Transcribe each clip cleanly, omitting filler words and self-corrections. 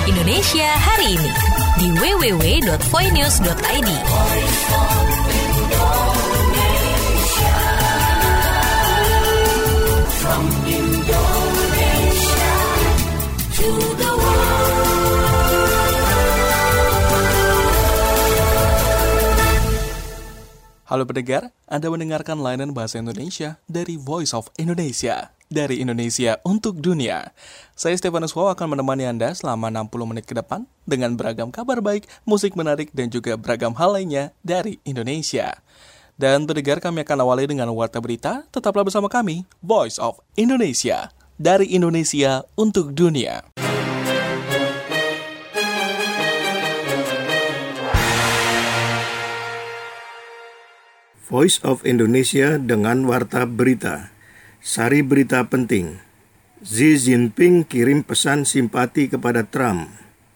Indonesia hari ini di www.voinews.id. From Indonesia to the Halo pendengar, Anda mendengarkan layanan bahasa Indonesia dari Voice of Indonesia, dari Indonesia untuk dunia. Saya Stefanus Wow akan menemani Anda selama 60 menit ke depan dengan beragam kabar baik, musik menarik, dan juga beragam hal lainnya dari Indonesia. Dan pendengar, kami akan awali dengan warta berita. Tetaplah bersama kami, Voice of Indonesia, dari Indonesia untuk dunia. Voice of Indonesia dengan warta berita. Sari berita penting. Xi Jinping kirim pesan simpati kepada Trump.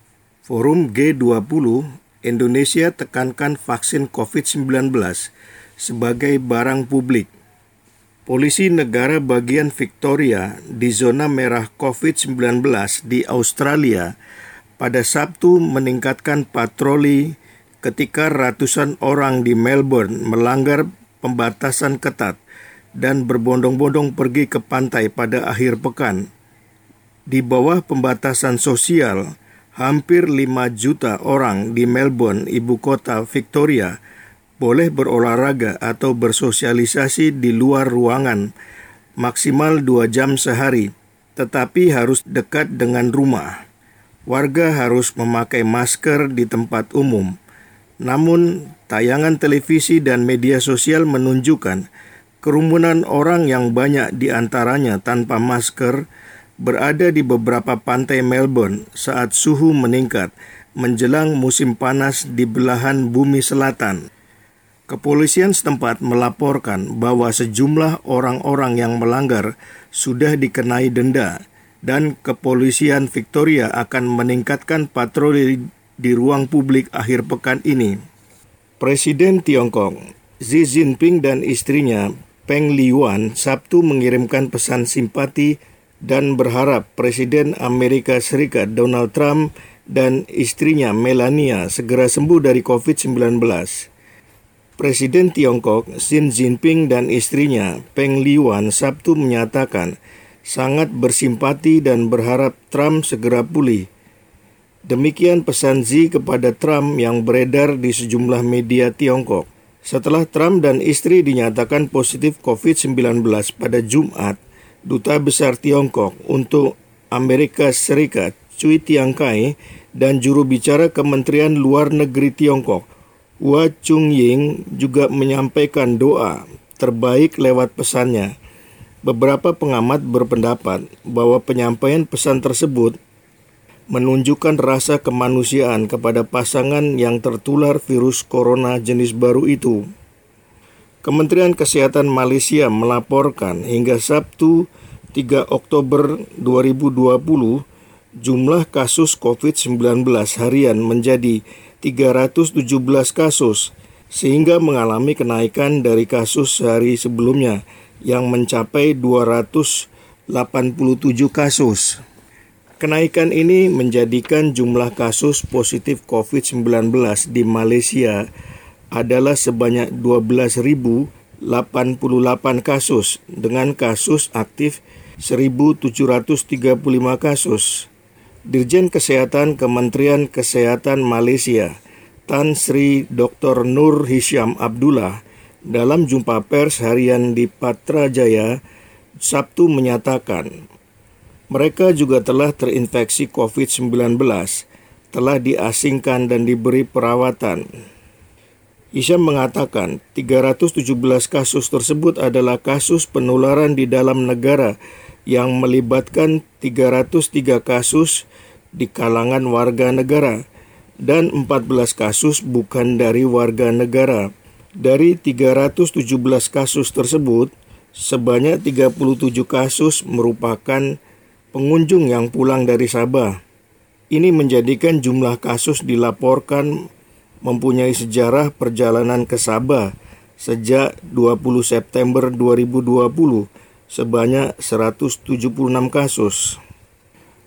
Forum G20, Indonesia tekankan vaksin COVID-19 sebagai barang publik. Polisi negara bagian Victoria di zona merah COVID-19 di Australia pada Sabtu meningkatkan patroli ketika ratusan orang di Melbourne melanggar pembatasan ketat dan berbondong-bondong pergi ke pantai pada akhir pekan. Di bawah pembatasan sosial, hampir 5 juta orang di Melbourne, ibu kota Victoria, boleh berolahraga atau bersosialisasi di luar ruangan maksimal 2 jam sehari, tetapi harus dekat dengan rumah. Warga harus memakai masker di tempat umum. Namun, tayangan televisi dan media sosial menunjukkan kerumunan orang yang banyak di antaranya tanpa masker berada di beberapa pantai Melbourne saat suhu meningkat menjelang musim panas di belahan bumi selatan. Kepolisian setempat melaporkan bahwa sejumlah orang-orang yang melanggar sudah dikenai denda dan kepolisian Victoria akan meningkatkan patroli di ruang publik akhir pekan ini. Presiden Tiongkok Xi Jinping dan istrinya Peng Liyuan Sabtu mengirimkan pesan simpati dan berharap Presiden Amerika Serikat Donald Trump dan istrinya Melania segera sembuh dari COVID-19. Presiden Tiongkok Xi Jinping dan istrinya Peng Liyuan Sabtu menyatakan sangat bersimpati dan berharap Trump segera pulih. Demikian pesan Xi kepada Trump yang beredar di sejumlah media Tiongkok. Setelah Trump dan istri dinyatakan positif COVID-19 pada Jumat, Duta Besar Tiongkok untuk Amerika Serikat, Cui Tiangkai, dan juru bicara Kementerian Luar Negeri Tiongkok, Hua Chunying, juga menyampaikan doa terbaik lewat pesannya. Beberapa pengamat berpendapat bahwa penyampaian pesan tersebut menunjukkan rasa kemanusiaan kepada pasangan yang tertular virus corona jenis baru itu. Kementerian Kesehatan Malaysia melaporkan hingga Sabtu 3 Oktober 2020, jumlah kasus COVID-19 harian menjadi 317 kasus, sehingga mengalami kenaikan dari kasus sehari sebelumnya yang mencapai 287 kasus. Kenaikan ini menjadikan jumlah kasus positif COVID-19 di Malaysia adalah sebanyak 12.088 kasus dengan kasus aktif 1.735 kasus. Dirjen Kesehatan Kementerian Kesehatan Malaysia, Tan Sri Dr. Nur Hisham Abdullah, dalam jumpa pers harian di Putrajaya, Sabtu menyatakan, mereka juga telah terinfeksi COVID-19, telah diasingkan dan diberi perawatan. Hisham mengatakan 317 kasus tersebut adalah kasus penularan di dalam negara yang melibatkan 303 kasus di kalangan warga negara dan 14 kasus bukan dari warga negara. Dari 317 kasus tersebut, sebanyak 37 kasus merupakan pengunjung yang pulang dari Sabah. Ini menjadikan jumlah kasus dilaporkan mempunyai sejarah perjalanan ke Sabah sejak 20 September 2020 sebanyak 176 kasus.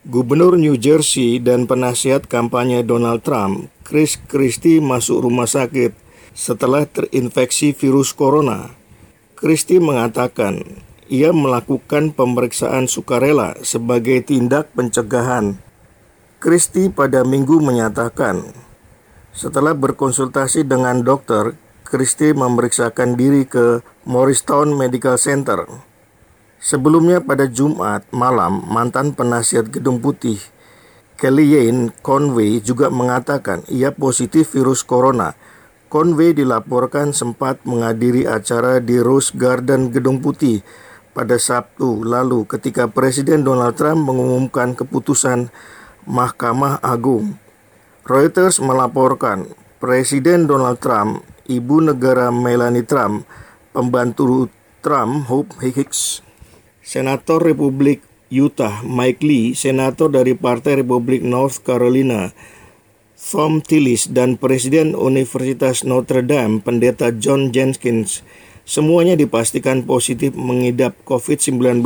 Gubernur New Jersey dan penasihat kampanye Donald Trump, Chris Christie, masuk rumah sakit setelah terinfeksi virus corona. Christie mengatakan ia melakukan pemeriksaan sukarela sebagai tindak pencegahan. Christie pada Minggu menyatakan, setelah berkonsultasi dengan dokter, Christie memeriksakan diri ke Morristown Medical Center. Sebelumnya pada Jumat malam, mantan penasihat Gedung Putih, Kellyanne Conway, juga mengatakan ia positif virus corona. Conway dilaporkan sempat menghadiri acara di Rose Garden Gedung Putih pada Sabtu lalu ketika Presiden Donald Trump mengumumkan keputusan Mahkamah Agung. Reuters melaporkan Presiden Donald Trump, Ibu Negara Melania Trump, pembantu Trump, Hope Hicks, Senator Republik Utah Mike Lee, Senator dari Partai Republik North Carolina Thom Tillis, dan Presiden Universitas Notre Dame, Pendeta John Jenkins, semuanya dipastikan positif mengidap COVID-19.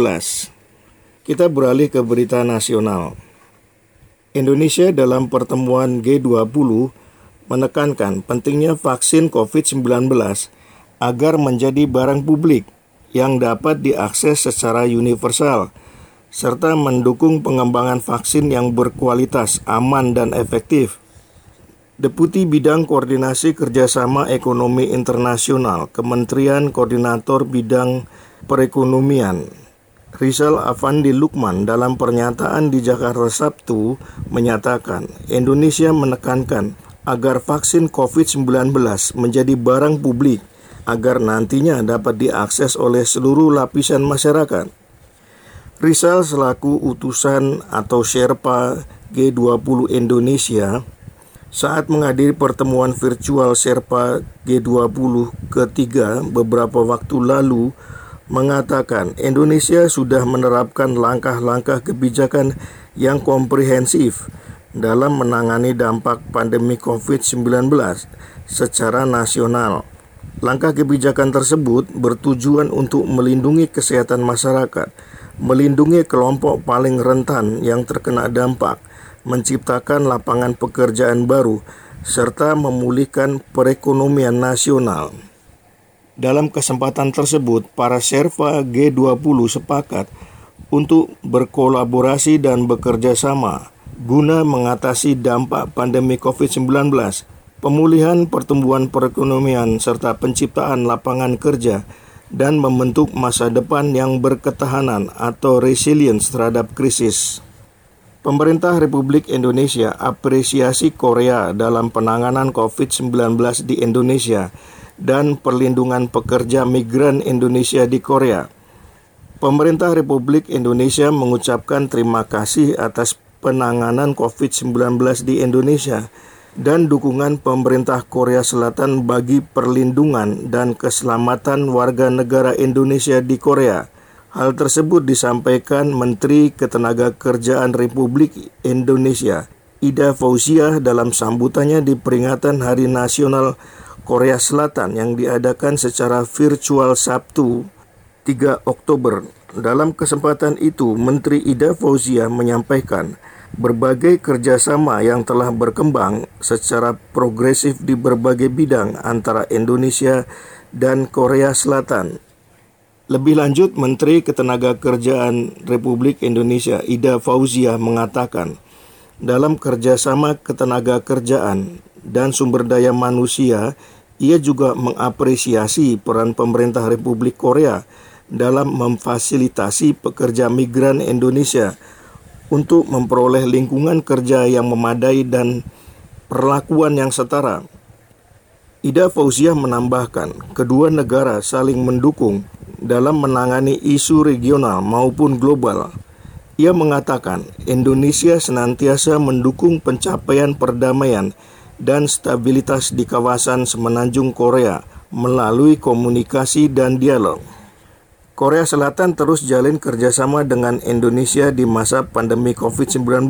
Kita beralih ke berita nasional. Indonesia dalam pertemuan G20 menekankan pentingnya vaksin COVID-19 agar menjadi barang publik yang dapat diakses secara universal, serta mendukung pengembangan vaksin yang berkualitas, aman, dan efektif. Deputi Bidang Koordinasi Kerjasama Ekonomi Internasional, Kementerian Koordinator Bidang Perekonomian, Rizal Afandi Lukman, dalam pernyataan di Jakarta Sabtu menyatakan Indonesia menekankan agar vaksin COVID-19 menjadi barang publik agar nantinya dapat diakses oleh seluruh lapisan masyarakat. Rizal selaku utusan atau Sherpa G20 Indonesia saat menghadiri pertemuan virtual Sherpa G20 ketiga beberapa waktu lalu mengatakan Indonesia sudah menerapkan langkah-langkah kebijakan yang komprehensif dalam menangani dampak pandemi COVID-19 secara nasional. Langkah kebijakan tersebut bertujuan untuk melindungi kesehatan masyarakat, melindungi kelompok paling rentan yang terkena dampak, menciptakan lapangan pekerjaan baru, serta memulihkan perekonomian nasional. Dalam kesempatan tersebut, para Sherpa G20 sepakat untuk berkolaborasi dan bekerja sama guna mengatasi dampak pandemi COVID-19, pemulihan pertumbuhan perekonomian, serta penciptaan lapangan kerja, dan membentuk masa depan yang berketahanan atau resilience terhadap krisis. Pemerintah Republik Indonesia apresiasi Korea dalam penanganan COVID-19 di Indonesia dan perlindungan pekerja migran Indonesia di Korea. Pemerintah Republik Indonesia mengucapkan terima kasih atas penanganan COVID-19 di Indonesia dan dukungan pemerintah Korea Selatan bagi perlindungan dan keselamatan warga negara Indonesia di Korea. Hal tersebut disampaikan Menteri Ketenagakerjaan Republik Indonesia, Ida Fauziah, dalam sambutannya di peringatan Hari Nasional Korea Selatan yang diadakan secara virtual Sabtu 3 Oktober. Dalam kesempatan itu, Menteri Ida Fauziah menyampaikan berbagai kerjasama yang telah berkembang secara progresif di berbagai bidang antara Indonesia dan Korea Selatan. Lebih lanjut, Menteri Ketenagakerjaan Republik Indonesia Ida Fauziah mengatakan, dalam kerjasama ketenagakerjaan dan sumber daya manusia, ia juga mengapresiasi peran pemerintah Republik Korea dalam memfasilitasi pekerja migran Indonesia untuk memperoleh lingkungan kerja yang memadai dan perlakuan yang setara. Ida Fauziah menambahkan, kedua negara saling mendukung dalam menangani isu regional maupun global. Ia mengatakan, Indonesia senantiasa mendukung pencapaian perdamaian dan stabilitas di kawasan Semenanjung Korea melalui komunikasi dan dialog. Korea Selatan terus jalin kerjasama dengan Indonesia di masa pandemi COVID-19.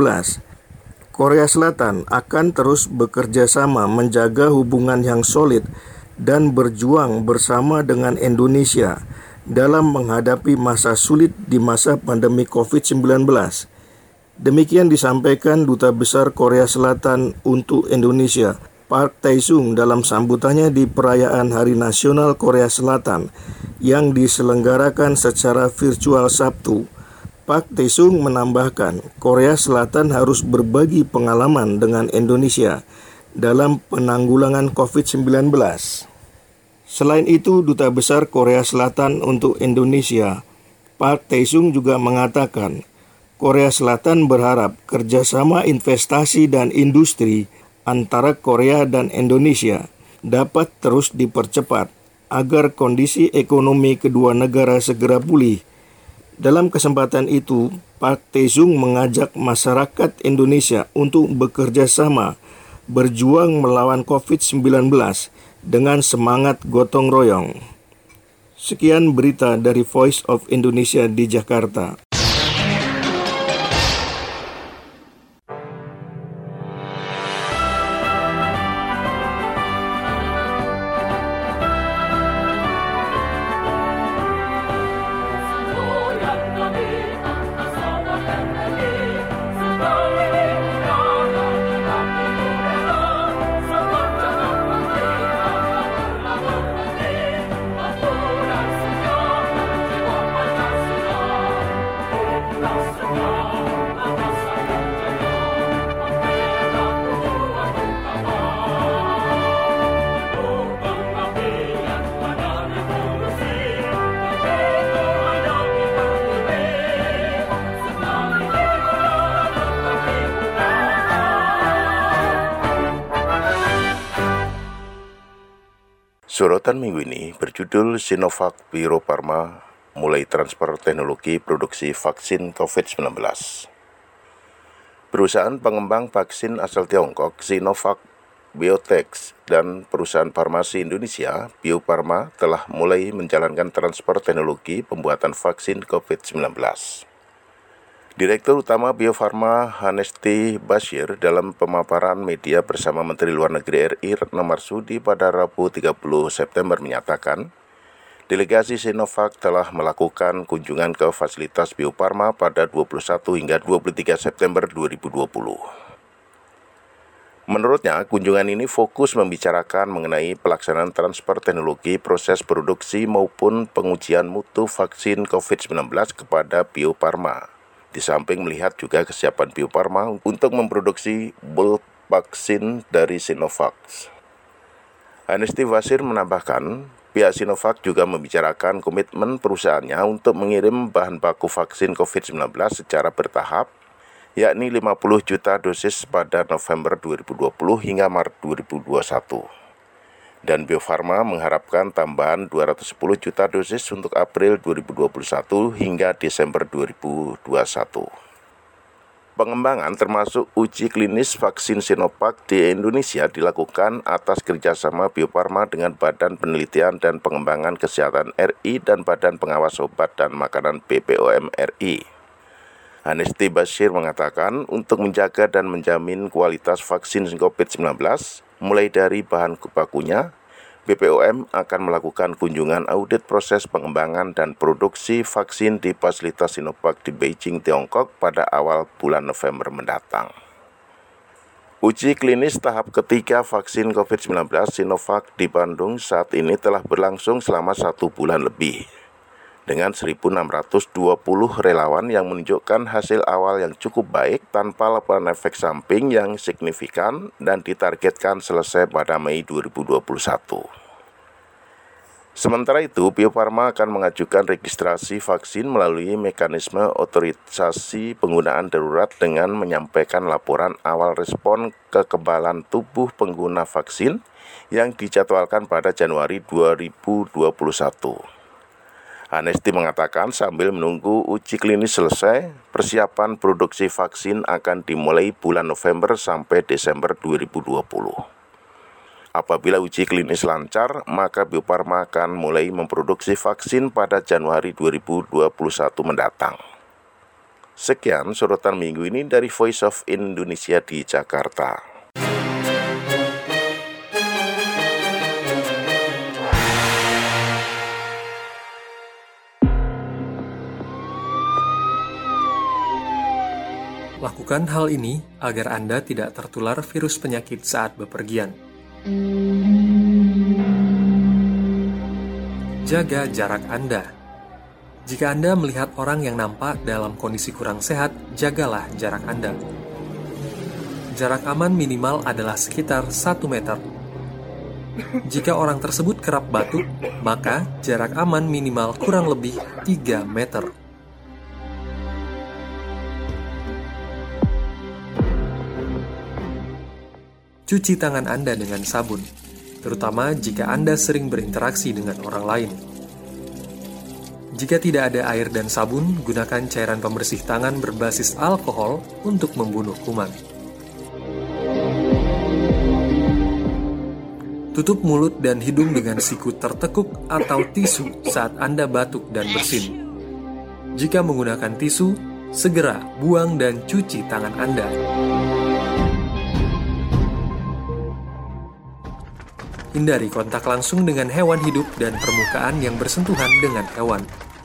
Korea Selatan akan terus bekerja sama menjaga hubungan yang solid dan berjuang bersama dengan Indonesia dalam menghadapi masa sulit di masa pandemi COVID-19. Demikian disampaikan Duta Besar Korea Selatan untuk Indonesia, Park Tae-sung, dalam sambutannya di perayaan Hari Nasional Korea Selatan yang diselenggarakan secara virtual Sabtu. Park Tae-sung menambahkan, Korea Selatan harus berbagi pengalaman dengan Indonesia dalam penanggulangan COVID-19. Selain itu, Duta Besar Korea Selatan untuk Indonesia, Park Tae-sung juga mengatakan, Korea Selatan berharap kerjasama investasi dan industri antara Korea dan Indonesia dapat terus dipercepat agar kondisi ekonomi kedua negara segera pulih. Dalam kesempatan itu, Park Tae-sung mengajak masyarakat Indonesia untuk bekerja sama berjuang melawan COVID-19 dengan semangat gotong royong. Sekian berita dari Voice of Indonesia di Jakarta. Sorotan minggu ini berjudul Sinovac Bio Farma mulai transfer teknologi produksi vaksin COVID-19. Perusahaan pengembang vaksin asal Tiongkok Sinovac Biotech dan perusahaan farmasi Indonesia Bio Farma telah mulai menjalankan transfer teknologi pembuatan vaksin COVID-19. Direktur Utama Bio Farma Hanesti Bashir dalam pemaparan media bersama Menteri Luar Negeri RI Retno Marsudi pada Rabu 30 September menyatakan, delegasi Sinovac telah melakukan kunjungan ke fasilitas Bio Farma pada 21 hingga 23 September 2020. Menurutnya, kunjungan ini fokus membicarakan mengenai pelaksanaan transfer teknologi proses produksi maupun pengujian mutu vaksin COVID-19 kepada Bio Farma. Di samping melihat juga kesiapan Bio Farma untuk memproduksi bulk vaksin dari Sinovac. Hanesti Bashir menambahkan, pihak Sinovac juga membicarakan komitmen perusahaannya untuk mengirim bahan baku vaksin COVID-19 secara bertahap, yakni 50 juta dosis pada November 2020 hingga Maret 2021. Dan Bio Farma mengharapkan tambahan 210 juta dosis untuk April 2021 hingga Desember 2021. Pengembangan termasuk uji klinis vaksin Sinovac di Indonesia dilakukan atas kerjasama Bio Farma dengan Badan Penelitian dan Pengembangan Kesehatan RI dan Badan Pengawas Obat dan Makanan BPOM RI. Hanesti Bashir mengatakan untuk menjaga dan menjamin kualitas vaksin COVID-19, mulai dari bahan bakunya, BPOM akan melakukan kunjungan audit proses pengembangan dan produksi vaksin di fasilitas Sinovac di Beijing, Tiongkok pada awal bulan November mendatang. Uji klinis tahap ketiga vaksin COVID-19 Sinovac di Bandung saat ini telah berlangsung selama 1 bulan lebih, dengan 1.620 relawan yang menunjukkan hasil awal yang cukup baik tanpa laporan efek samping yang signifikan dan ditargetkan selesai pada Mei 2021. Sementara itu, Bio Farma akan mengajukan registrasi vaksin melalui mekanisme otorisasi penggunaan darurat dengan menyampaikan laporan awal respon kekebalan tubuh pengguna vaksin yang dijadwalkan pada Januari 2021. Hanesti mengatakan sambil menunggu uji klinis selesai, persiapan produksi vaksin akan dimulai bulan November sampai Desember 2020. Apabila uji klinis lancar, maka Bio Farma akan mulai memproduksi vaksin pada Januari 2021 mendatang. Sekian sorotan minggu ini dari Voice of Indonesia di Jakarta. Lakukan hal ini agar Anda tidak tertular virus penyakit saat bepergian. Jaga jarak Anda. Jika Anda melihat orang yang nampak dalam kondisi kurang sehat, jagalah jarak Anda. Jarak aman minimal adalah sekitar 1 meter. Jika orang tersebut kerap batuk, maka jarak aman minimal kurang lebih 3 meter. Cuci tangan Anda dengan sabun, terutama jika Anda sering berinteraksi dengan orang lain. Jika tidak ada air dan sabun, gunakan cairan pembersih tangan berbasis alkohol untuk membunuh kuman. Tutup mulut dan hidung dengan siku tertekuk atau tisu saat Anda batuk dan bersin. Jika menggunakan tisu, segera buang dan cuci tangan Anda. Hindari kontak langsung dengan hewan hidup dan permukaan yang bersentuhan dengan hewan.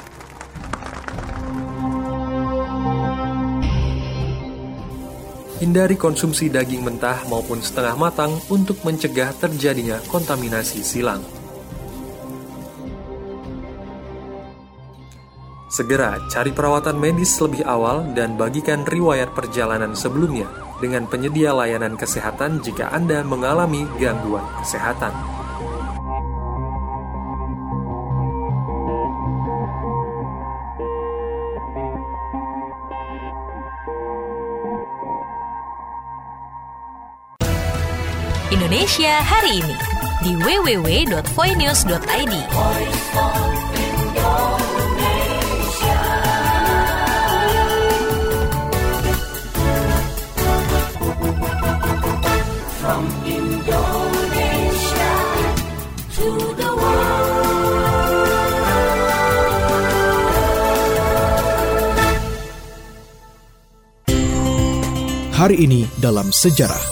Hindari konsumsi daging mentah maupun setengah matang untuk mencegah terjadinya kontaminasi silang. Segera cari perawatan medis lebih awal dan bagikan riwayat perjalanan sebelumnya dengan penyedia layanan kesehatan jika Anda mengalami gangguan kesehatan. Indonesia hari ini di www.voinews.id. From Indonesia to the world. Hari ini dalam sejarah.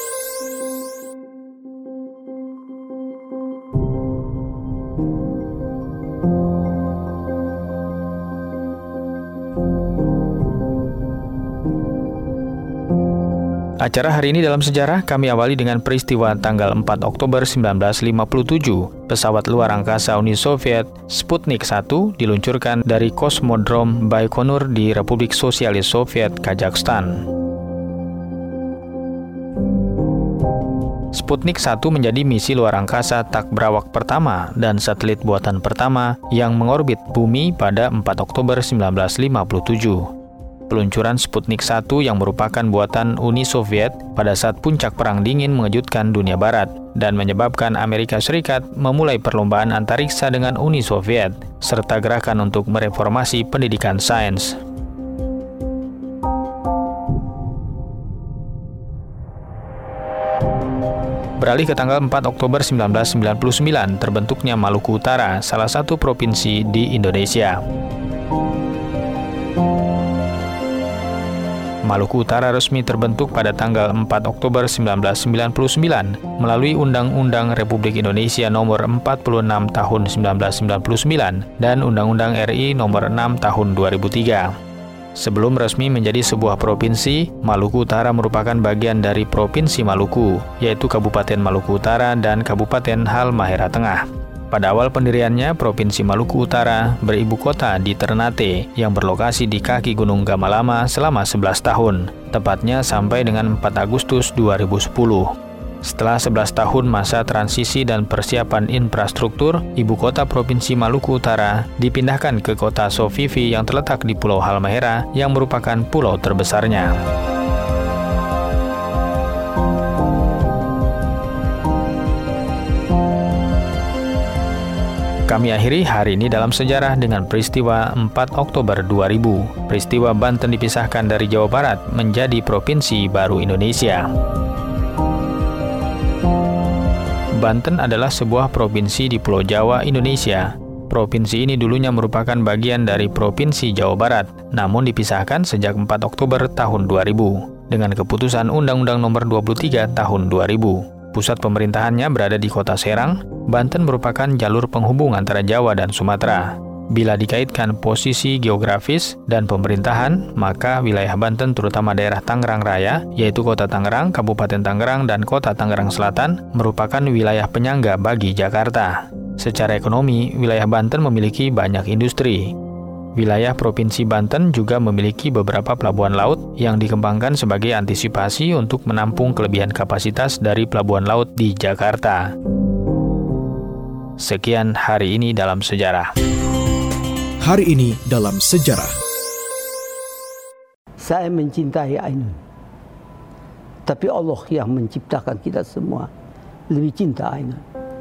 Acara hari ini dalam sejarah kami awali dengan peristiwa tanggal 4 Oktober 1957. Pesawat luar angkasa Uni Soviet Sputnik 1 diluncurkan dari Kosmodrom Baikonur di Republik Sosialis Soviet Kazakhstan. Sputnik 1 menjadi misi luar angkasa tak berawak pertama dan satelit buatan pertama yang mengorbit bumi pada 4 Oktober 1957. Peluncuran Sputnik 1 yang merupakan buatan Uni Soviet pada saat puncak Perang Dingin mengejutkan dunia barat dan menyebabkan Amerika Serikat memulai perlombaan antariksa dengan Uni Soviet, serta gerakan untuk mereformasi pendidikan sains. Beralih ke tanggal 4 Oktober 1999, terbentuknya Maluku Utara, salah satu provinsi di Indonesia. Maluku Utara resmi terbentuk pada tanggal 4 Oktober 1999 melalui Undang-Undang Republik Indonesia Nomor 46 Tahun 1999 dan Undang-Undang RI Nomor 6 Tahun 2003. Sebelum resmi menjadi sebuah provinsi, Maluku Utara merupakan bagian dari Provinsi Maluku, yaitu Kabupaten Maluku Utara dan Kabupaten Halmahera Tengah. Pada awal pendiriannya, Provinsi Maluku Utara beribu kota di Ternate yang berlokasi di kaki Gunung Gamalama selama 11 tahun, tepatnya sampai dengan 4 Agustus 2010. Setelah 11 tahun masa transisi dan persiapan infrastruktur, ibu kota Provinsi Maluku Utara dipindahkan ke kota Sovivi yang terletak di Pulau Halmahera yang merupakan pulau terbesarnya. Kami akhiri hari ini dalam sejarah dengan peristiwa 4 Oktober 2000. Peristiwa Banten dipisahkan dari Jawa Barat menjadi Provinsi baru Indonesia. Banten adalah sebuah provinsi di Pulau Jawa, Indonesia. Provinsi ini dulunya merupakan bagian dari Provinsi Jawa Barat, namun dipisahkan sejak 4 Oktober tahun 2000 dengan keputusan Undang-Undang Nomor 23 tahun 2000. Pusat pemerintahannya berada di Kota Serang. Banten merupakan jalur penghubung antara Jawa dan Sumatera. Bila dikaitkan posisi geografis dan pemerintahan, maka wilayah Banten terutama daerah Tangerang Raya, yaitu Kota Tangerang, Kabupaten Tangerang, dan Kota Tangerang Selatan, merupakan wilayah penyangga bagi Jakarta. Secara ekonomi, wilayah Banten memiliki banyak industri. Wilayah Provinsi Banten juga memiliki beberapa pelabuhan laut yang dikembangkan sebagai antisipasi untuk menampung kelebihan kapasitas dari pelabuhan laut di Jakarta. Sekian hari ini dalam sejarah. Hari ini dalam sejarah. Saya mencintai Ainun. Tapi Allah yang menciptakan kita semua lebih cinta Ainun.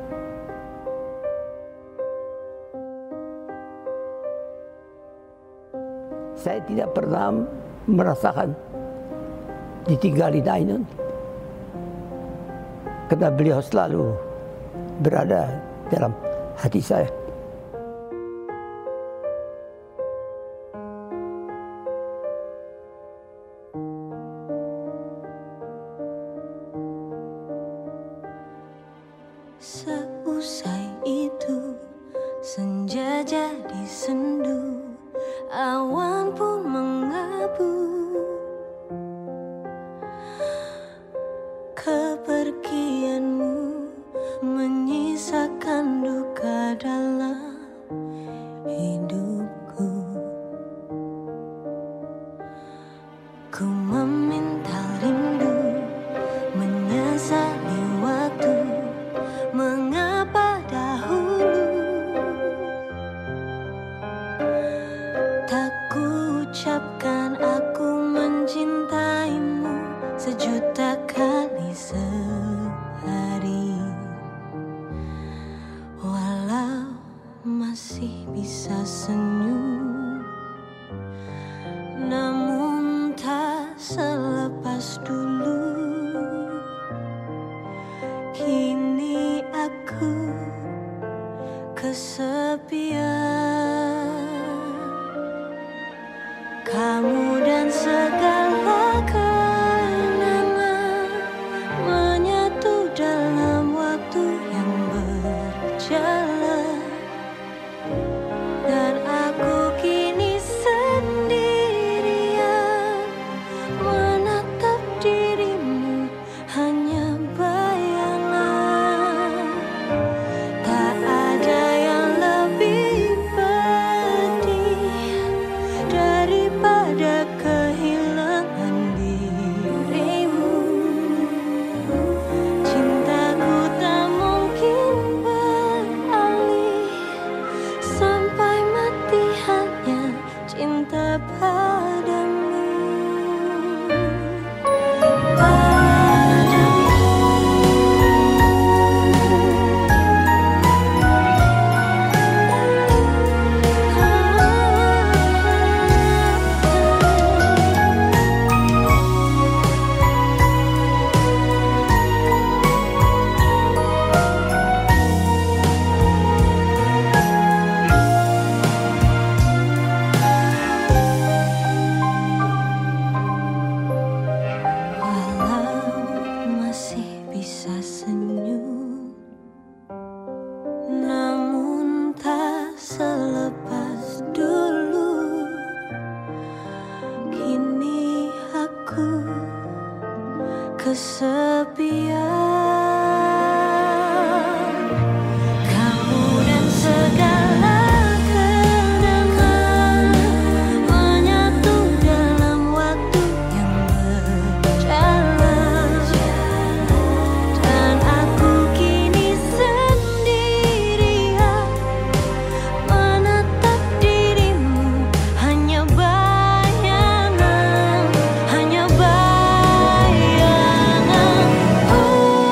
Saya tidak pernah merasakan ditinggalin Ainun. Karena beliau selalu berada dalam hati saya. Seusai itu senja jadi sendu, awan pun mengabu. Kepergianmu menyisakan duka dalam hidupku. Ku meminta rindu, menyesali waktu. Mengapa dahulu tak ku ucapkan aku mencintaimu sejuta kali sehari. Walau masih bisa senyum, namun tak selepas dulu. Kini aku kesepian. Kamu dan segala kenangan menyatu dalam waktu yang berjalan. Dan aku kini sendirian menatap dirimu hanya bayangan. Tak ada yang lebih pedih daripada kehilangan dirimu. Cintaku tak mungkin beralih, sampai mati hanya cinta padamu. Walau masih bisa senyum, namun tak selepas dulu. Kini aku kesepian. Kamu dan segala kenangan menyatu dalam waktu yang berjalan. Dan aku kini sendirian menatap dirimu hanya bayangan, hanya bayangan.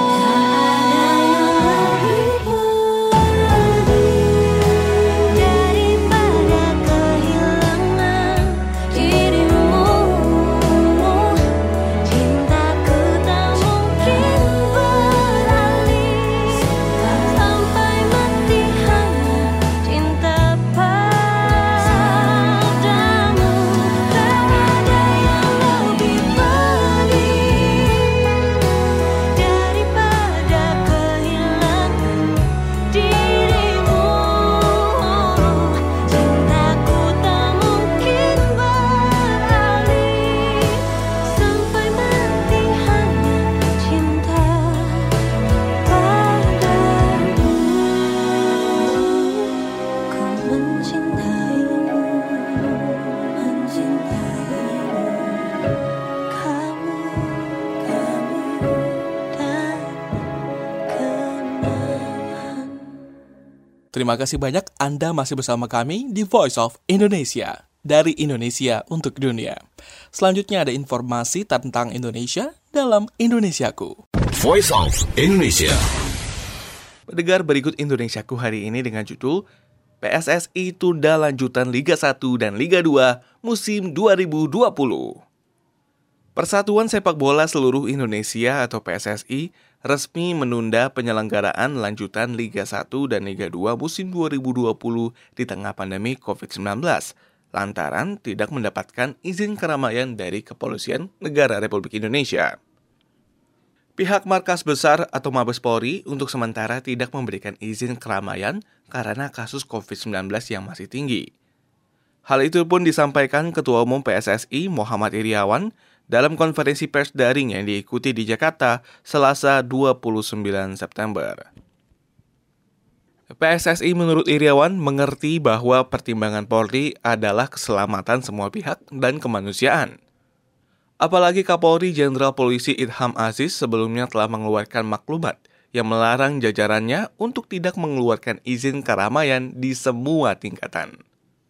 Terima kasih banyak Anda masih bersama kami di Voice of Indonesia, dari Indonesia untuk dunia. Selanjutnya ada informasi tentang Indonesia dalam Indonesiaku. Voice of Indonesia. Pendengar, berikut Indonesiaku hari ini dengan judul PSSI tunda lanjutan Liga 1 dan Liga 2 musim 2020. Persatuan Sepak Bola Seluruh Indonesia atau PSSI resmi menunda penyelenggaraan lanjutan Liga 1 dan Liga 2 musim 2020 di tengah pandemi COVID-19 lantaran tidak mendapatkan izin keramaian dari Kepolisian Negara Republik Indonesia. Pihak Markas Besar atau Mabes Polri untuk sementara tidak memberikan izin keramaian karena kasus COVID-19 yang masih tinggi. Hal itu pun disampaikan Ketua Umum PSSI Muhammad Iriawan dalam konferensi pers daring yang diikuti di Jakarta Selasa 29 September. PSSI menurut Iriawan mengerti bahwa pertimbangan Polri adalah keselamatan semua pihak dan kemanusiaan. Apalagi Kapolri Jenderal Polisi Idham Aziz sebelumnya telah mengeluarkan maklumat yang melarang jajarannya untuk tidak mengeluarkan izin keramaian di semua tingkatan.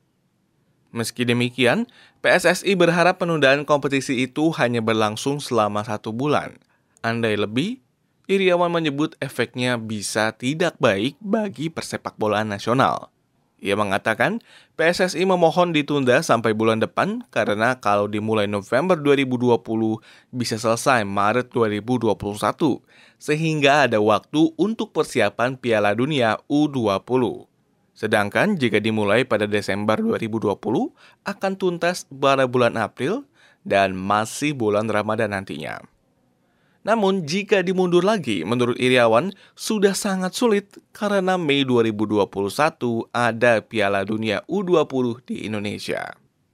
Meski demikian, PSSI berharap penundaan kompetisi itu hanya berlangsung selama 1 bulan. Andai lebih, Iriawan menyebut efeknya bisa tidak baik bagi persepakbolaan nasional. Ia mengatakan, PSSI memohon ditunda sampai bulan depan karena kalau dimulai November 2020 bisa selesai Maret 2021, sehingga ada waktu untuk persiapan Piala Dunia U20. Sedangkan jika dimulai pada Desember 2020, akan tuntas pada bulan April dan masih bulan Ramadan nantinya. Namun jika dimundur lagi, menurut Iriawan, sudah sangat sulit karena Mei 2021 ada Piala Dunia U20 di Indonesia.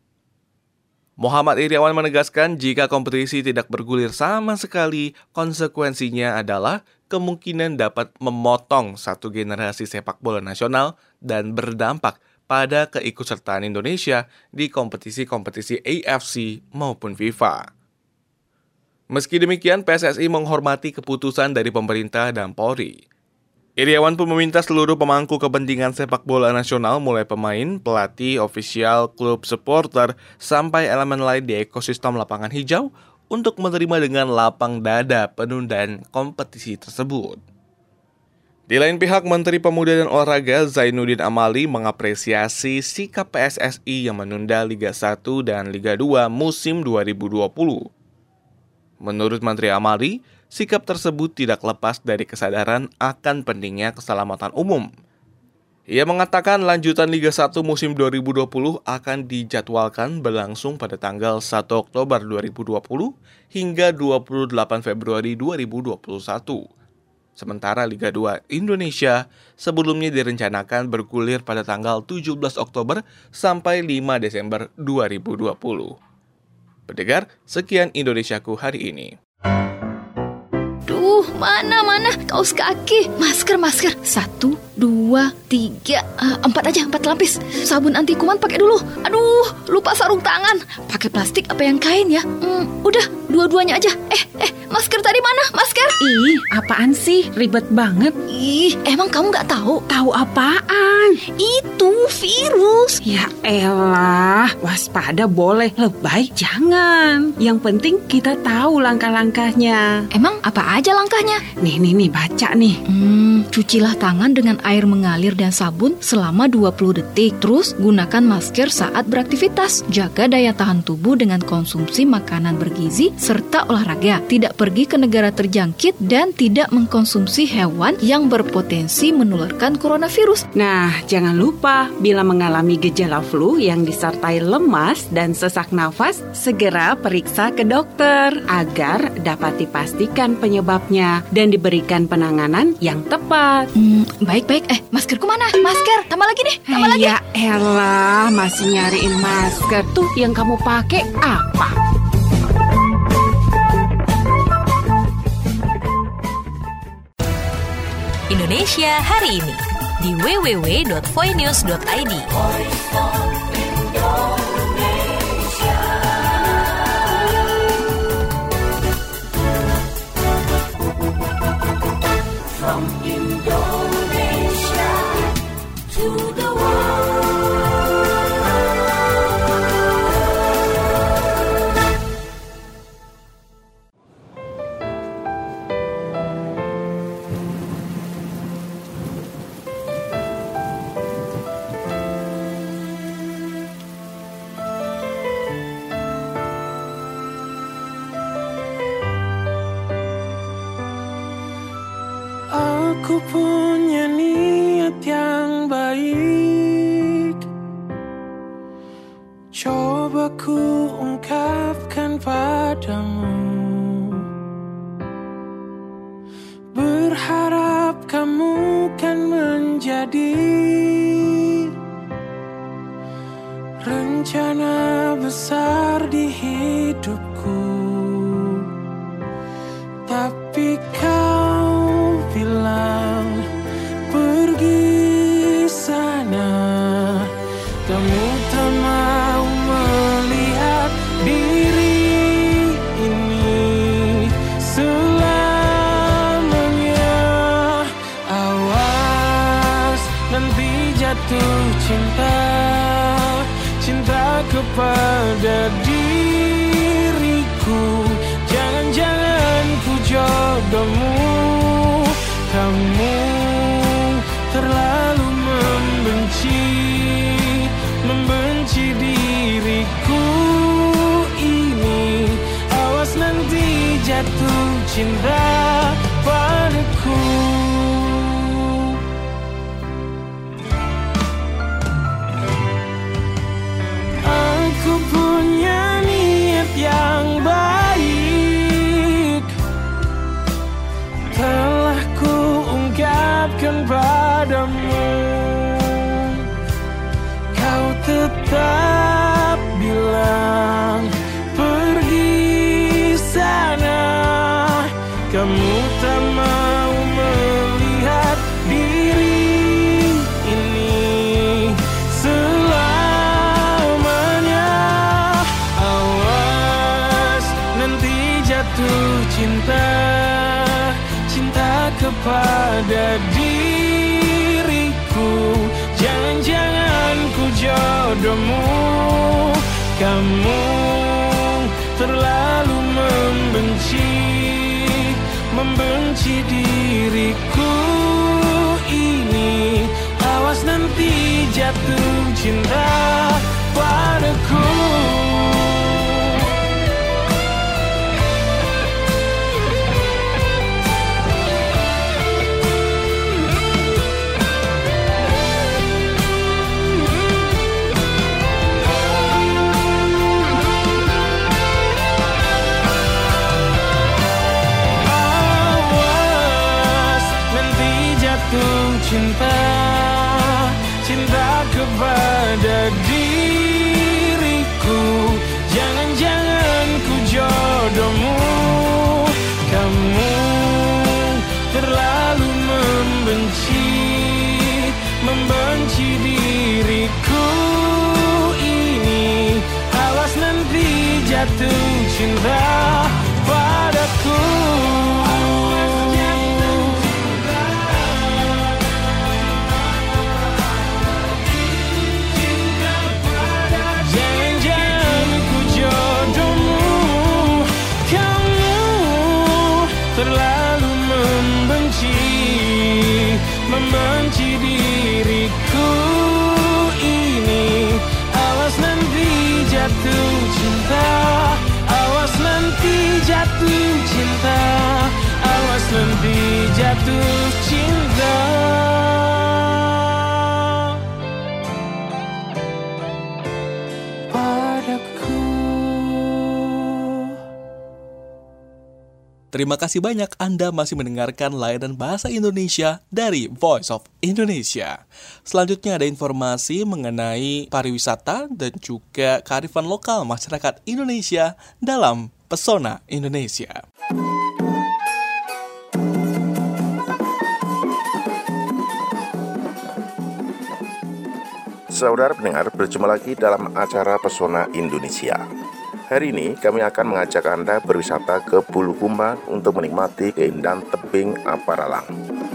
Muhammad Iriawan menegaskan jika kompetisi tidak bergulir sama sekali, konsekuensinya adalah kemungkinan dapat memotong satu generasi sepak bola nasional dan berdampak pada keikutsertaan Indonesia di kompetisi-kompetisi AFC maupun FIFA. Meski demikian, PSSI menghormati keputusan dari pemerintah dan Polri. Iriawan pun meminta seluruh pemangku kepentingan sepak bola nasional mulai pemain, pelatih, ofisial, klub, supporter, sampai elemen lain di ekosistem lapangan hijau untuk menerima dengan lapang dada penundaan kompetisi tersebut. Di lain pihak, Menteri Pemuda dan Olahraga Zainuddin Amali mengapresiasi sikap PSSI yang menunda Liga 1 dan Liga 2 musim 2020. Menurut Menteri Amali, sikap tersebut tidak lepas dari kesadaran akan pentingnya keselamatan umum. Ia mengatakan lanjutan Liga 1 musim 2020 akan dijadwalkan berlangsung pada tanggal 1 Oktober 2020 hingga 28 Februari 2021. Sementara Liga 2 Indonesia sebelumnya direncanakan bergulir pada tanggal 17 Oktober sampai 5 Desember 2020. Pendengar, sekian Indonesiaku hari ini. Mana kaos kaki, masker 1, 2, 3, 4 aja, 4 lapis. Sabun anti kuman pakai dulu. Aduh, lupa sarung tangan. Pakai plastik apa yang kain ya? Udah, dua-duanya aja. Masker tadi mana? Masker? Ih, apaan sih? Ribet banget. Ih, emang kamu nggak tahu? Tahu apaan? Itu virus. Ya elah, waspada boleh, lebay jangan. Yang penting kita tahu langkah-langkahnya. Emang apa aja langkahnya? Nih, baca nih. Cucilah tangan dengan air mengalir dan sabun selama 20 detik. Terus gunakan masker saat beraktivitas. Jaga daya tahan tubuh dengan konsumsi makanan bergizi serta olahraga. Tidak pergi ke negara terjangkit dan tidak mengkonsumsi hewan yang berpotensi menularkan coronavirus. Nah, jangan lupa bila mengalami gejala flu yang disertai lemas dan sesak nafas, segera periksa ke dokter agar dapat dipastikan penyebabnya dan diberikan penanganan yang tepat. Baik. Maskerku mana? Masker, tambah lagi deh, tambah lagi. Ya elah, masih nyariin masker. Tuh yang kamu pakai apa? Indonesia hari ini di www.voinews.id. Aku punya niat yang baik, coba ku ungkapkan padamu. Berharap kamu kan menjadi rencana besar di hidupku. Tapi kau bilang pergi sana, kamu tak mau melihat diri ini selamanya. Awas nanti jatuh cinta, cinta kepada diriku. Jangan-jangan ku jodohmu, kamu terlalu membenci diriku ini. Awas nanti jatuh cinta padaku. Aku punya niat yang baik, telah ku ungkapkan padamu. Kau tetap bilang pergi sana, kamu tak mau melihat diri ini selamanya. Awas nanti jatuh cinta, cinta kepada diriku. Jangan-jangan ku jodohmu, kamu terlalu membenci diriku ini. Awas nanti jatuh cinta padaku. Cinta, cinta kepada diriku. Jangan-jangan ku jodohmu, kamu terlalu membenci diriku ini. Awas nanti jatuh cinta padaku. Terlalu membenci diriku ini. Awas nanti jatuh cinta, awas nanti jatuh cinta, awas nanti jatuh cinta padaku. Terima kasih banyak Anda masih mendengarkan layanan Bahasa Indonesia dari Voice of Indonesia. Selanjutnya ada informasi mengenai pariwisata dan juga kearifan lokal masyarakat Indonesia dalam Pesona Indonesia. Saudara pendengar, berjumpa lagi dalam acara Pesona Indonesia. Hari ini kami akan mengajak Anda berwisata ke Bulukumba untuk menikmati keindahan tebing Aparalang.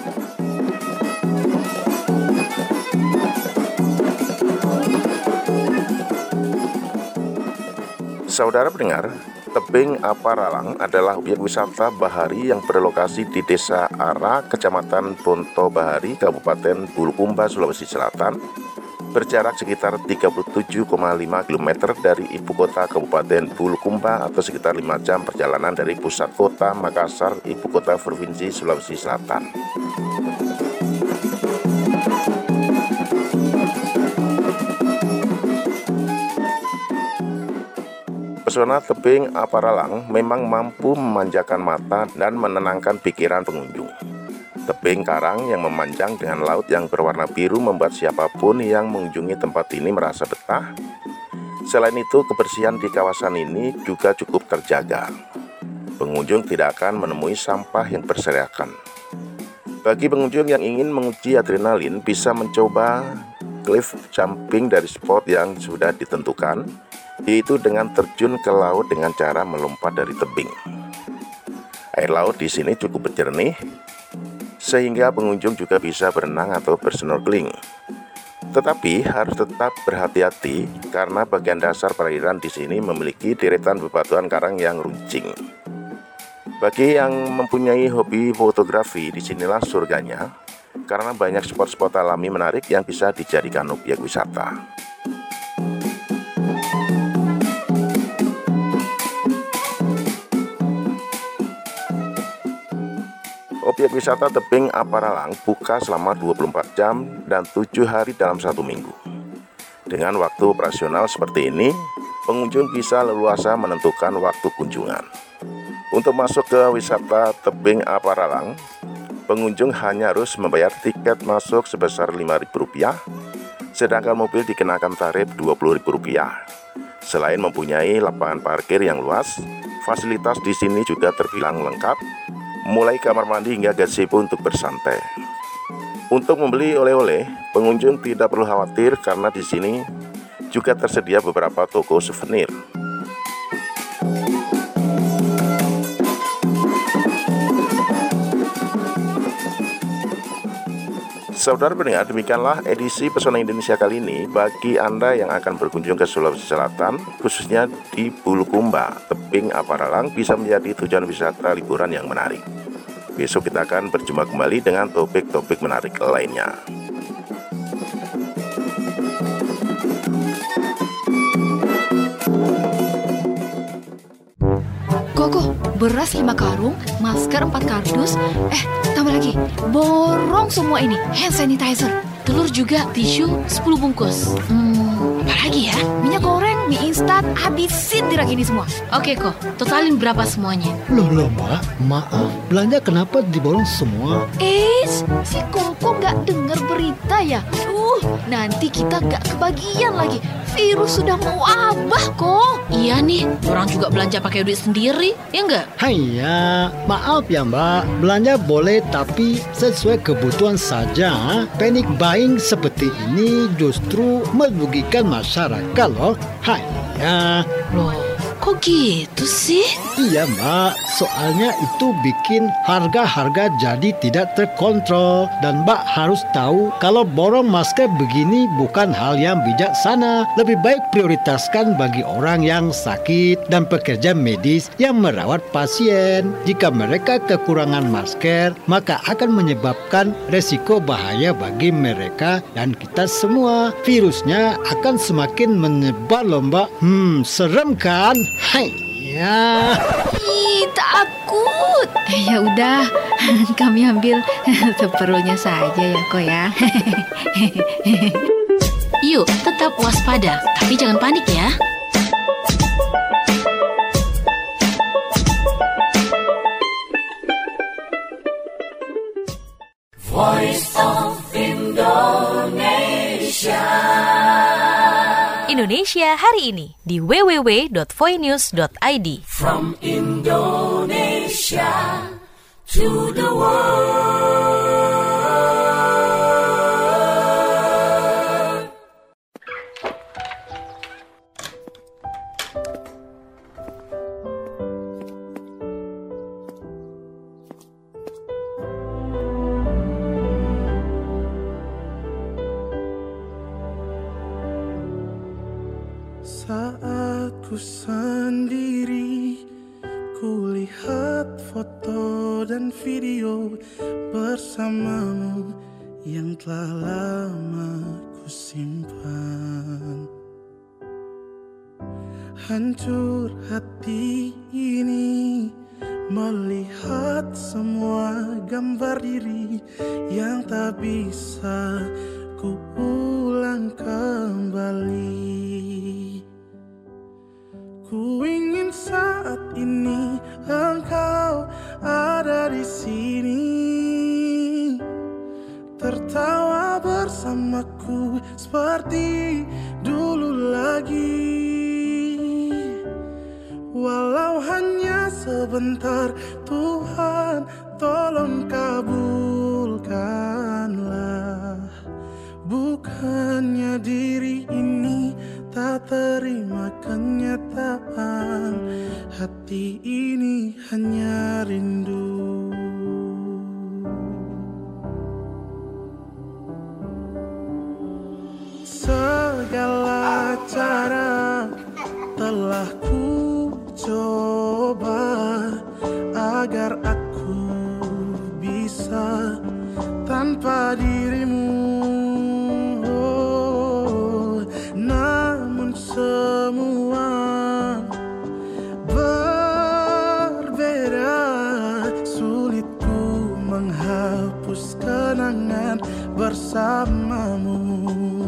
Saudara pendengar, tebing Aparalang adalah objek wisata bahari yang berlokasi di Desa Ara, Kecamatan Bonto Bahari, Kabupaten Bulukumba, Sulawesi Selatan, berjarak sekitar 37,5 km dari ibu kota Kabupaten Bulukumba atau sekitar 5 jam perjalanan dari pusat kota Makassar, ibu kota Provinsi Sulawesi Selatan. Pesona tebing Aparalang memang mampu memanjakan mata dan menenangkan pikiran pengunjung. Tebing karang yang memanjang dengan laut yang berwarna biru membuat siapapun yang mengunjungi tempat ini merasa betah. Selain itu, kebersihan di kawasan ini juga cukup terjaga. Pengunjung tidak akan menemui sampah yang berserakan. Bagi pengunjung yang ingin menguji adrenalin, bisa mencoba cliff jumping dari spot yang sudah ditentukan, yaitu dengan terjun ke laut dengan cara melompat dari tebing. Air laut di sini cukup jernih, sehingga pengunjung juga bisa berenang atau bersnorkeling. Tetapi harus tetap berhati-hati karena bagian dasar perairan di sini memiliki deretan bebatuan karang yang runcing. Bagi yang mempunyai hobi fotografi, disinilah surganya, karena banyak spot-spot alami menarik yang bisa dijadikan objek wisata. Objek wisata tebing Aparalang buka selama 24 jam dan 7 hari dalam 1 minggu. Dengan waktu operasional seperti ini, pengunjung bisa leluasa menentukan waktu kunjungan. Untuk masuk ke wisata tebing Aparalang, pengunjung hanya harus membayar tiket masuk sebesar Rp5.000, sedangkan mobil dikenakan tarif Rp20.000. Selain mempunyai lapangan parkir yang luas, fasilitas di sini juga terbilang lengkap, mulai kamar mandi hingga gazebo untuk bersantai. Untuk membeli oleh-oleh, pengunjung tidak perlu khawatir karena di sini juga tersedia beberapa toko souvenir. Saudara pendengar, demikianlah edisi Pesona Indonesia kali ini. Bagi Anda yang akan berkunjung ke Sulawesi Selatan, khususnya di Bulukumba, tebing Aparalang bisa menjadi tujuan wisata liburan yang menarik. Besok kita akan berjumpa kembali dengan topik-topik menarik lainnya. Koko, beras 5 karung, masker 4 kardus, tambah lagi, borong semua ini, hand sanitizer, telur juga, tisu 10 bungkus. Apalagi ya? Minyak goreng, mie instan, habisin di rak ini semua. Oke kok, totalin berapa semuanya? Loh Mbak, maaf, belanja kenapa diborong semua? Si Koko gak dengar berita ya? Nanti kita gak kebagian lagi. Virus sudah mau wabah kok. Iya nih, orang juga belanja pakai duit sendiri, ya enggak? Haiya, maaf ya Mbak, belanja boleh tapi sesuai kebutuhan saja. Panic buying seperti ini justru merugikan masyarakat loh. Haiya. Loh, kok gitu sih? Iya Mbak, soalnya itu bikin harga-harga jadi tidak terkontrol. Dan Mbak harus tahu kalau borong masker begini bukan hal yang bijaksana. Lebih baik prioritaskan bagi orang yang sakit dan pekerja medis yang merawat pasien. Jika mereka kekurangan masker, maka akan menyebabkan resiko bahaya bagi mereka dan kita semua. Virusnya akan semakin menyebar loh Mbak. Serem kan? Hai. Ya. Takut. Ya udah, kami ambil seperlunya saja ya kok ya. Yuk, tetap waspada, tapi jangan panik ya. Voice of Indonesia. Indonesia hari ini di www.voinews.id. From Indonesia to the world. Saat ku sendiri, ku lihat foto dan video bersamamu yang telah lama ku simpan. Hancur hati ini melihat semua gambar diri yang tak bisa ku ulang kembali. Ku ingin ini engkau ada di sini, tertawa bersamaku seperti dulu lagi. Walau hanya sebentar, Tuhan tolong kabulkanlah. Bukannya diri ini tak terima kenyataan, hati ini hanya rindu. Segala cara telah ku coba agar aku bisa tanpa dirimu, namun semua berbeda. Sulit ku menghapus kenangan bersamamu.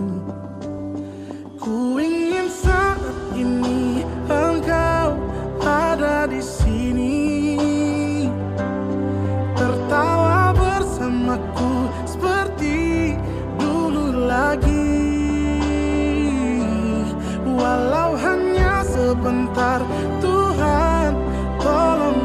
Ku ingin saat ini engkau ada di sini, tertawa bersamaku seperti dulu lagi. Walau hanya sebentar, Tuhan tolong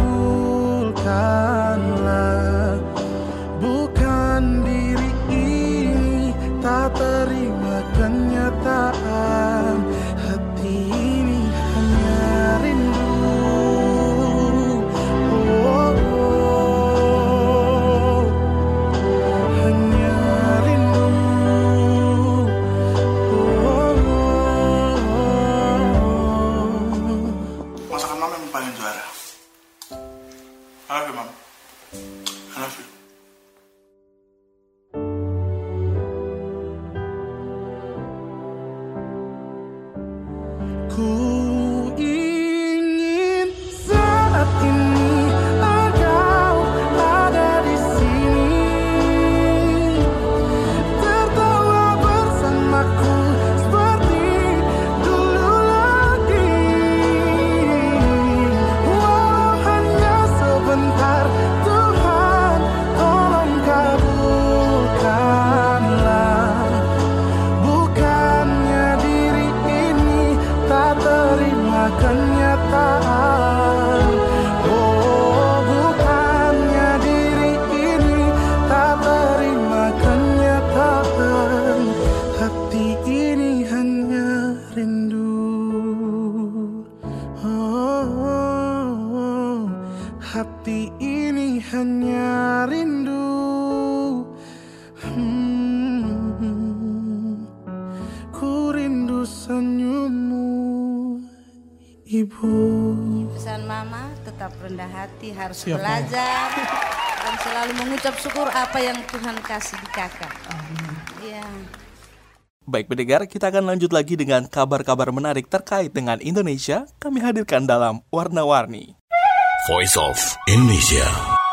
kabulkanlah. Bukan diri ini tak terima kenyataan, hati ini hanya rindu. Hanya rindu. Masakan mama yang paling juara. I love you, mom. I love you. Ku ingin saat ini engkau ada di sini, tertawa bersamaku seperti dulu lagi. Walau hanya sebentar, Tuhan tolong kabulkanlah. Bukannya diri ini tak terima kenyataan, oh bukannya diri ini tak terima kenyataan, hati ini hanya rindu. Oh, hati ini hanya rindu. Ku rindu senyummu, Ibu. Pesan Mama, tetap rendah hati, harus Siap, belajar dan selalu mengucap syukur apa yang Tuhan kasih di kakak. Iya. Baik pendengar, kita akan lanjut lagi dengan kabar-kabar menarik terkait dengan Indonesia. Kami hadirkan dalam Warna-Warni. Voice of Indonesia.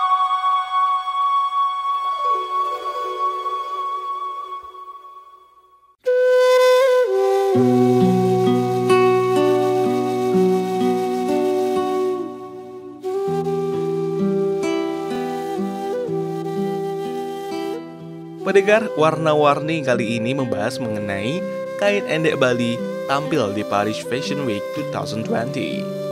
Pendengar, Warna-Warni kali ini membahas mengenai kain endek Bali tampil di Paris Fashion Week 2020.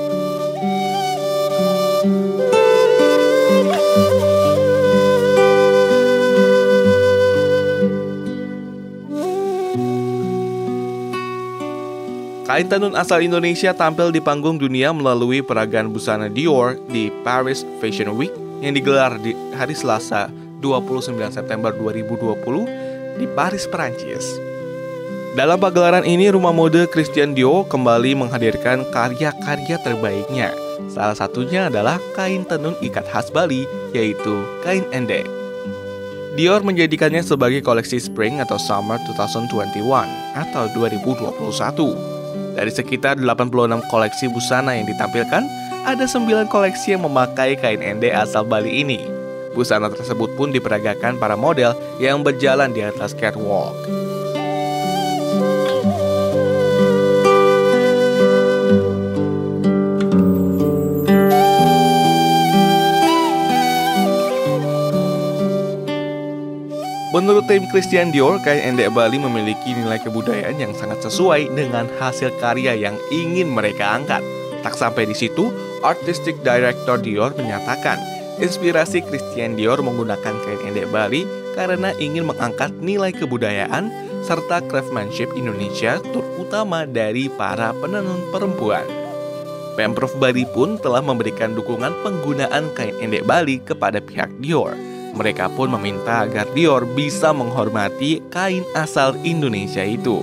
Kain tenun asal Indonesia tampil di panggung dunia melalui peragaan busana Dior di Paris Fashion Week yang digelar di hari Selasa 29 September 2020 di Paris, Perancis. Dalam pagelaran ini, rumah mode Christian Dior kembali menghadirkan karya-karya terbaiknya. Salah satunya adalah kain tenun ikat khas Bali, yaitu kain endek. Dior menjadikannya sebagai koleksi Spring atau Summer 2021 atau 2021. Dari sekitar 86 koleksi busana yang ditampilkan, ada 9 koleksi yang memakai kain endek asal Bali ini. Busana tersebut pun diperagakan para model yang berjalan di atas catwalk. Menurut tim Christian Dior, kain endek Bali memiliki nilai kebudayaan yang sangat sesuai dengan hasil karya yang ingin mereka angkat. Tak sampai di situ, Artistic Director Dior menyatakan, inspirasi Christian Dior menggunakan kain endek Bali karena ingin mengangkat nilai kebudayaan serta craftsmanship Indonesia, terutama dari para penenun perempuan. Pemprov Bali pun telah memberikan dukungan penggunaan kain endek Bali kepada pihak Dior. Mereka pun meminta agar Dior bisa menghormati kain asal Indonesia itu.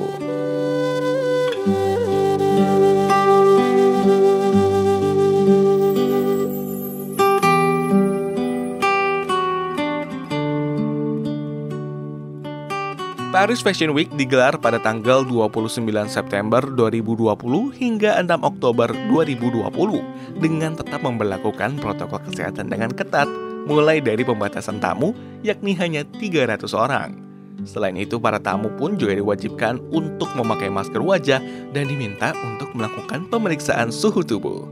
Paris Fashion Week digelar pada tanggal 29 September 2020 hingga 6 Oktober 2020 dengan tetap memberlakukan protokol kesehatan dengan ketat, mulai dari pembatasan tamu yakni hanya 300 orang. Selain itu, para tamu pun juga diwajibkan untuk memakai masker wajah dan diminta untuk melakukan pemeriksaan suhu tubuh.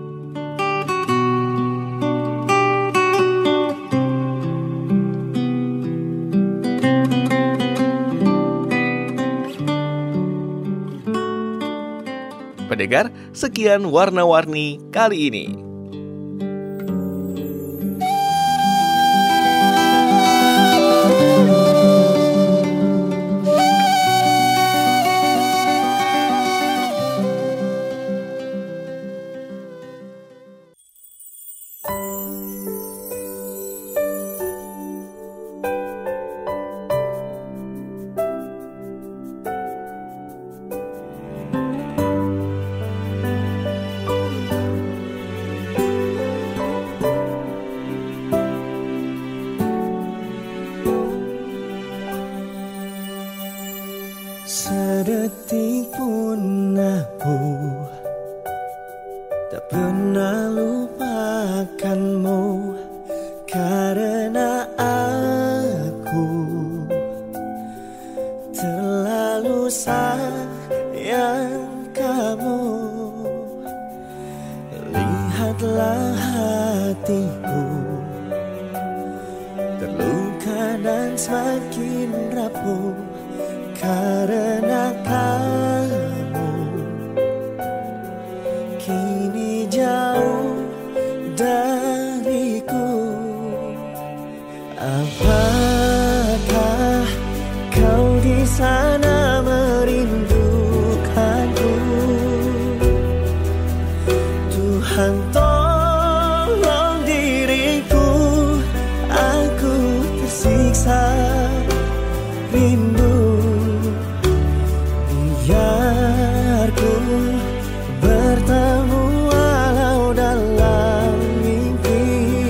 Pendengar, sekian warna-warni kali ini. Sedetik pun aku tak pernah lupakanmu, karena aku terlalu sayang kamu. Lihatlah hatiku terluka dan semakin rapuh karena kamu kini jauh dariku. Apakah kau di sana merindukanku? Tuhan tolong diriku, aku tersiksa rindu. Biarku bertemu walau dalam mimpi,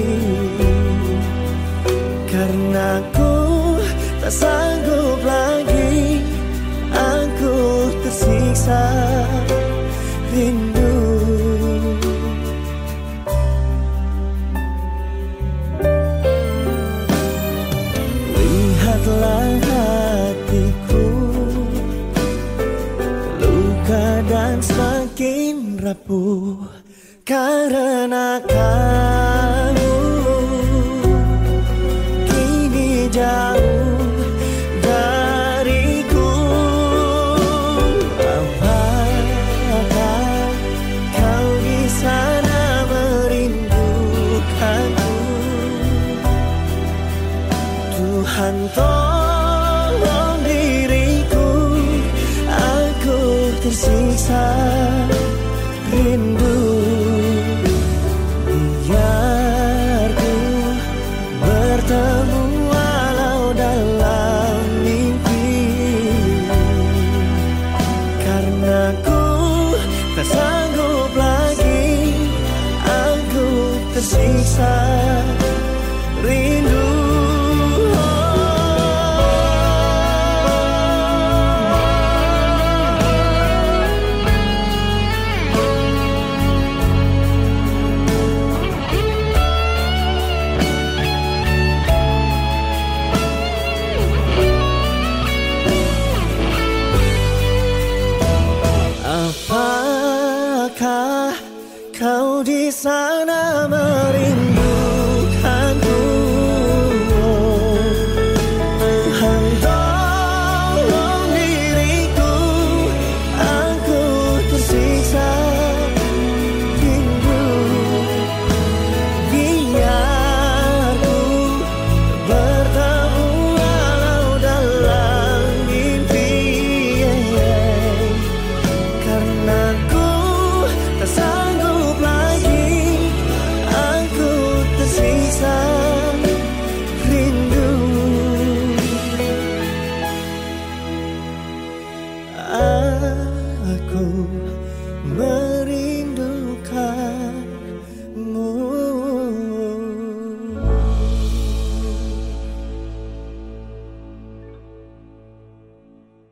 karena ku tak sanggup lagi, aku tersiksa rindu. Lihatlah hatiku dan semakin rapuh karena kamu kini jauh dariku. Apakah kau di sana merindukanku? Tuhan tolong diriku, aku tersiksa rindu. Biarku bertemu walau dalam mimpi, karena ku tak sanggup lagi, aku tersiksa rindu.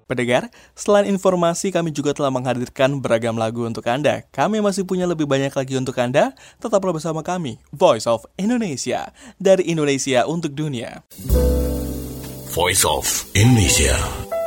Pendengar, selain informasi kami juga telah menghadirkan beragam lagu untuk Anda. Kami masih punya lebih banyak lagi untuk Anda. Tetaplah bersama kami, Voice of Indonesia, dari Indonesia untuk dunia. Voice of Indonesia.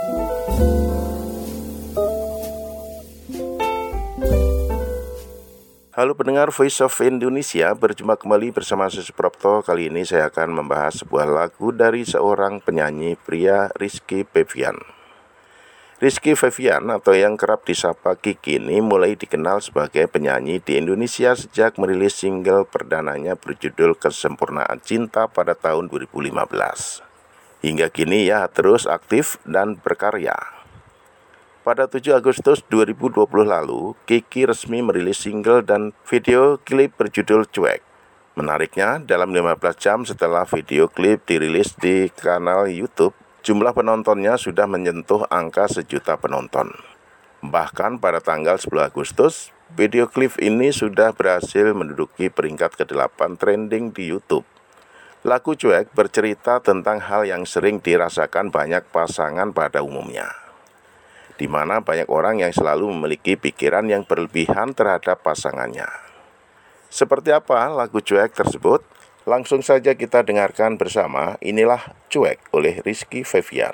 Halo pendengar Voice of Indonesia, berjumpa kembali bersama Susi Prapto. Kali ini saya akan membahas sebuah lagu dari seorang penyanyi pria, Rizky Febian. Rizky Febian atau yang kerap disapa Kiki ini mulai dikenal sebagai penyanyi di Indonesia sejak merilis single perdananya berjudul Kesempurnaan Cinta pada tahun 2015. Hingga kini ia terus aktif dan berkarya. Pada 7 Agustus 2020 lalu, Kiki resmi merilis single dan video klip berjudul Cuek. Menariknya, dalam 15 jam setelah video klip dirilis di kanal YouTube, jumlah penontonnya sudah menyentuh angka 1 juta penonton. Bahkan pada tanggal 10 Agustus, video klip ini sudah berhasil menduduki peringkat ke-8 trending di YouTube. Lagu Cuek bercerita tentang hal yang sering dirasakan banyak pasangan pada umumnya, di mana banyak orang yang selalu memiliki pikiran yang berlebihan terhadap pasangannya. Seperti apa lagu Cuek tersebut? Langsung saja kita dengarkan bersama. Inilah Cuek oleh Rizky Febian.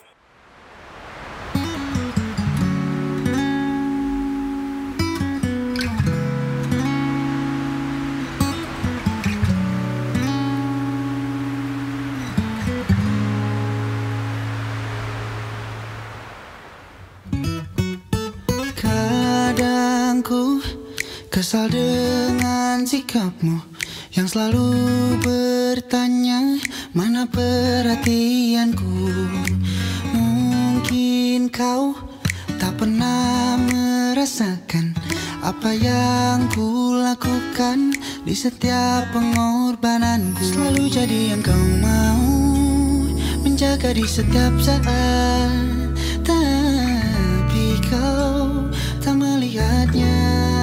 Kadang ku kesal dengan sikapmu yang selalu bertanya mana perhatianku. Mungkin kau tak pernah merasakan apa yang ku lakukan di setiap pengorbananku. Selalu jadi yang kau mau, menjaga di setiap saat, tapi kau tak melihatnya.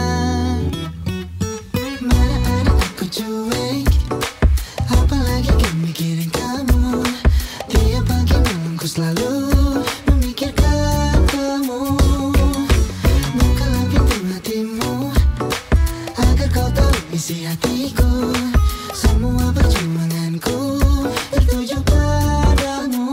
Cuek, apalagi kan mikirin kamu. Tiap pagi malam ku selalu memikirkan kamu. Bukalah pintu hatimu agar kau tahu isi hatiku. Semua perjuanganku tertuju padamu.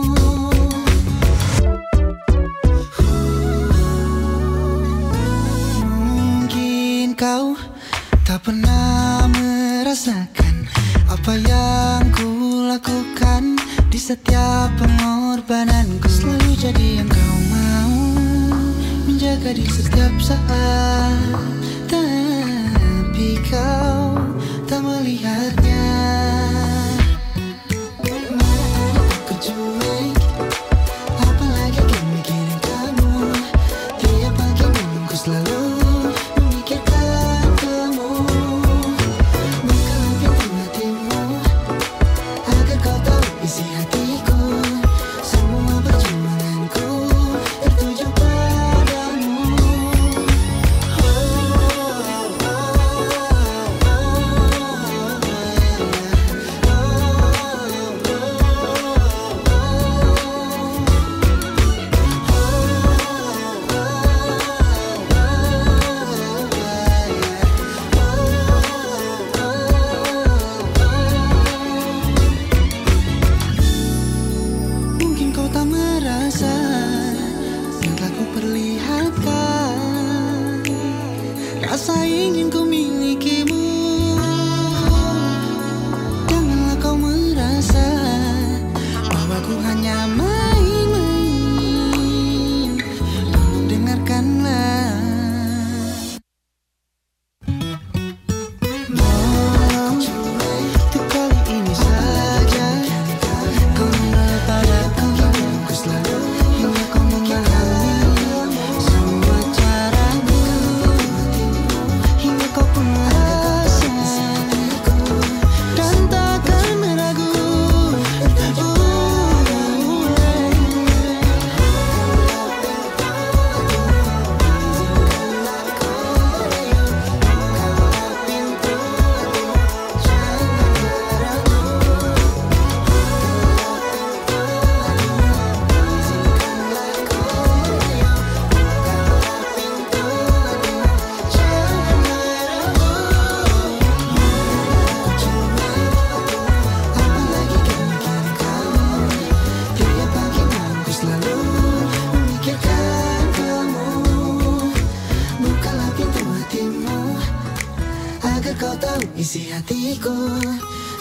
Mungkin kau tak pernah merasakan apa yang ku lakukan di setiap pengorbananku. Selalu jadi yang kau mau, menjaga di setiap saat, tapi kau tak melihatnya. Mana aku cuek, apalagi kan mikirin kamu. Tiap pagi malam ku selalu memikirkan kamu. Isi hatiku, semua perjuanganku tertuju padamu.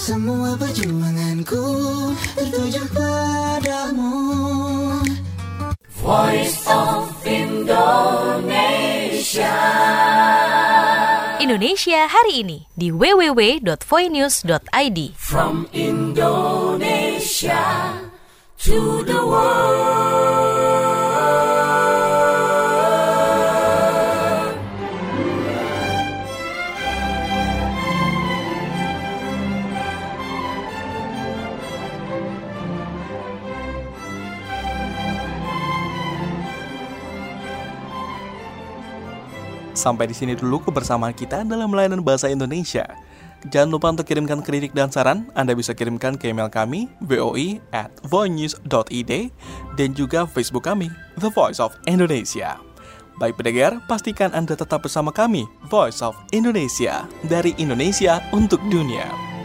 Semua perjuanganku tertuju padamu. Voice of Indonesia. Indonesia hari ini di www.voinews.id. From Indonesia to the world. Sampai di sini dulu kebersamaan kita dalam layanan bahasa Indonesia. Jangan lupa untuk kirimkan kritik dan saran. Anda bisa kirimkan ke email kami voi@voinews.id dan juga Facebook kami The Voice of Indonesia. Baik pendengar, pastikan Anda tetap bersama kami Voice of Indonesia, dari Indonesia untuk dunia.